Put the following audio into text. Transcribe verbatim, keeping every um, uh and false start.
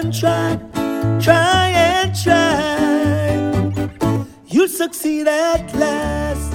and try, try and try. You'll succeed at last.